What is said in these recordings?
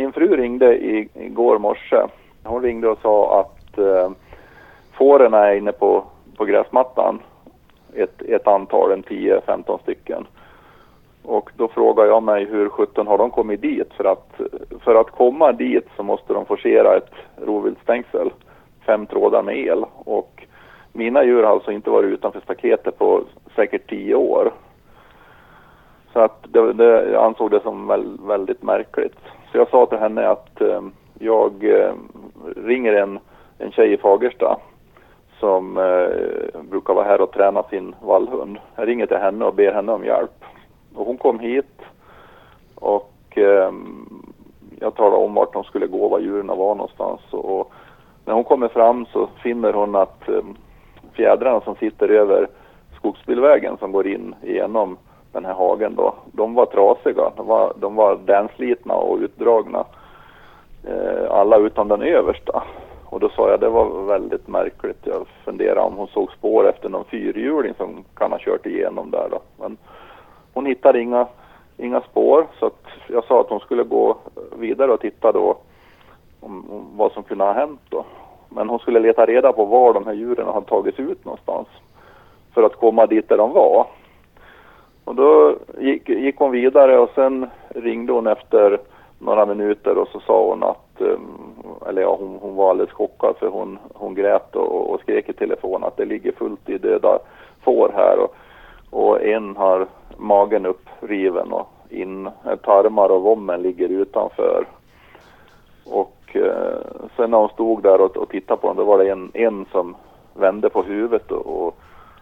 Min fru ringde igår morse. Hon ringde och sa att fåren är inne på gräsmattan. Ett antal, 10-15 stycken. Och då frågar jag mig hur 17 har de kommit dit? För att komma dit så måste de forcera ett rovviltstängsel, 5 trådar med el. Och mina djur har alltså inte varit utanför staketet på säkert 10 år. Så att jag ansåg det som väldigt märkligt. Så jag sa till henne att jag ringer en tjej i Fagersta som brukar vara här och träna sin vallhund. Jag ringer till henne och ber henne om hjälp. Och hon kom hit och jag talade om vart de skulle gå, var djuren var någonstans. Och när hon kommer fram så finner hon att fjädrarna som sitter över skogsbilvägen som går in igenom den här hagen då, de var trasiga. De var dänslitna och utdragna. Alla utom den översta. Och då sa jag det var väldigt märkligt. Jag funderade om hon såg spår efter någon fyrhjuling som kan ha kört igenom där då. Men hon hittade inga spår, så att jag sa att hon skulle gå vidare och titta då om vad som kunde ha hänt då. Men hon skulle leta reda på var de här djuren hade tagits ut någonstans för att komma dit där de var. Och då gick hon vidare och sen ringde hon efter några minuter och så sa hon att, hon var alldeles chockad för hon grät och skrek i telefon att det ligger fullt i döda får här och en har magen uppriven och tarmar och vommen ligger utanför. Och sen när hon stod där och tittade på dem, då var det en som vände på huvudet och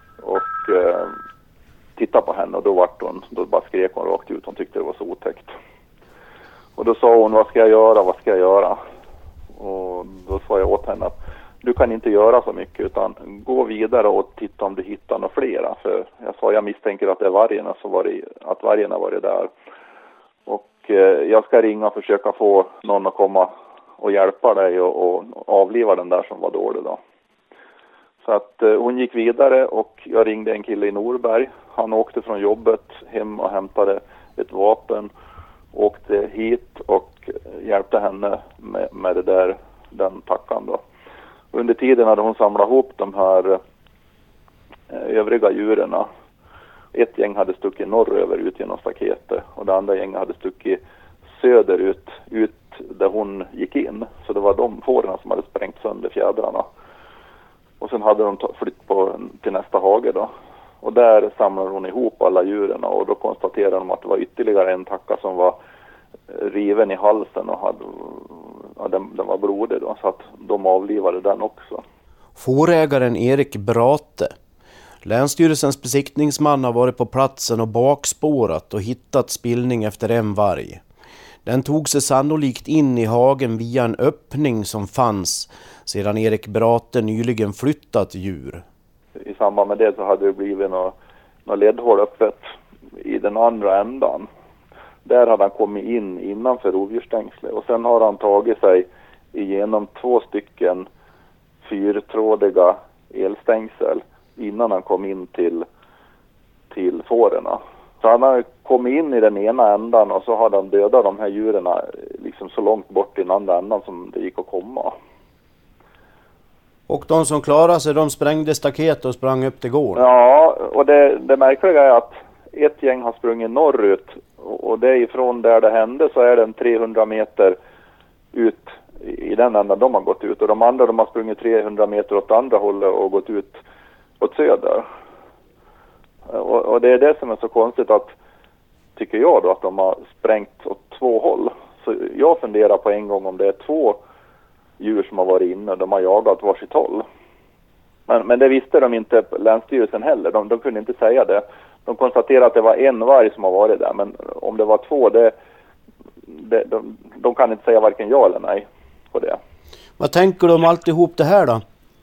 tittade på henne, och då bara skrek hon rakt ut. Hon tyckte det var så otäckt. Och då sa hon, vad ska jag göra? Och då sa jag åt henne att du kan inte göra så mycket, utan gå vidare och titta om du hittar några flera. För jag sa, jag misstänker att det är vargarna att vargarna varit där. Och jag ska ringa och försöka få någon att komma och hjälpa dig och avliva den där som var dålig då. Så att hon gick vidare och jag ringde en kille i Norberg. Han åkte från jobbet hem och hämtade ett vapen. Åkte hit och hjälpte henne med den tackan då. Under tiden hade hon samlat ihop de här övriga djuren. Ett gäng hade stuckit norröver ut genom staketet och det andra gänget hade stuckit söderut ut där hon gick in. Så det var de fåren som hade sprängt sönder fjädrarna. Och sen hade de flytt till nästa hage då. Och där samlade hon ihop alla djuren och då konstaterade de att det var ytterligare en tacka som var riven i halsen och den var blodig då, så att de avlivade den också. Fårägaren Erik Brate. Länsstyrelsens besiktningsman har varit på platsen och bakspårat och hittat spillning efter en varg. Den tog sig sannolikt in i hagen via en öppning som fanns sedan Erik Brate nyligen flyttat djur. I samband med det så hade det blivit något ledhål öppet i den andra ändan. Där hade han kommit in innanför rovdjursstängslet och sen har han tagit sig igenom 2 stycken 4-trådiga elstängsel innan han kom in till fårorna. Så han har kommit in i den ena ändan och så har han dödat de här djuren liksom så långt bort i den andra ändan som det gick att komma. Och de som klarade sig, de sprängde staket och sprang upp till gården? Ja, och det märkliga är att ett gäng har sprungit norrut och det är ifrån där det hände så är den 300 meter ut i den ändan de har gått ut. Och de andra de har sprungit 300 meter åt andra hållet och gått ut åt söder. Och det är det som är så konstigt att, tycker jag då, att de har sprängt åt 2 håll. Så jag funderar på en gång om det är 2 djur som har varit inne och de har jagat varsitt håll. Men det visste de inte Länsstyrelsen heller. De kunde inte säga det. De konstaterade att det var en varg som har varit där. Men om det var 2, de kan inte säga varken ja eller nej på det. Vad tänker du om alltihop det här då?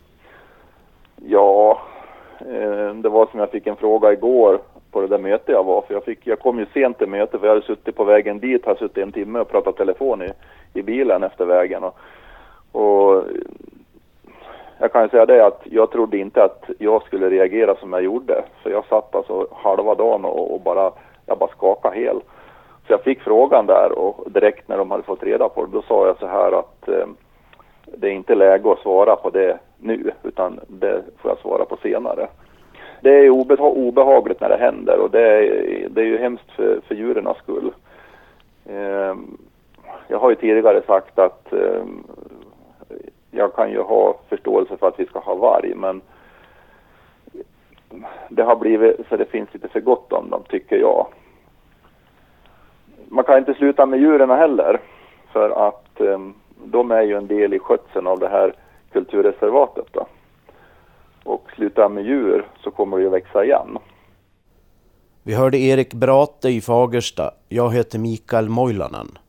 Ja, det var som jag fick en fråga igår på det där mötet jag var. För jag kom ju sent till mötet för jag hade suttit på vägen dit. Har suttit en timme och pratat telefon i bilen efter vägen. Och jag kan säga det att jag trodde inte att jag skulle reagera som jag gjorde. För jag satt alltså halva dagen och jag bara skakade hel. Så jag fick frågan där och direkt när de hade fått reda på det, då sa jag så här att det är inte läge att svara på det nu, utan det får jag svara på senare. Det är obehagligt när det händer, och det är ju hemskt för djurens skull. Jag har ju tidigare sagt att jag kan ju ha förståelse för att vi ska ha varg, men det har blivit så det finns lite för gott om dem, tycker jag. Man kan inte sluta med djuren heller, för att de är ju en del i skötseln av det här kulturreservatet då. Och sluta med djur så kommer det ju växa igen. Vi hörde Erik Brate i Fagersta. Jag heter Mikael Moilanen.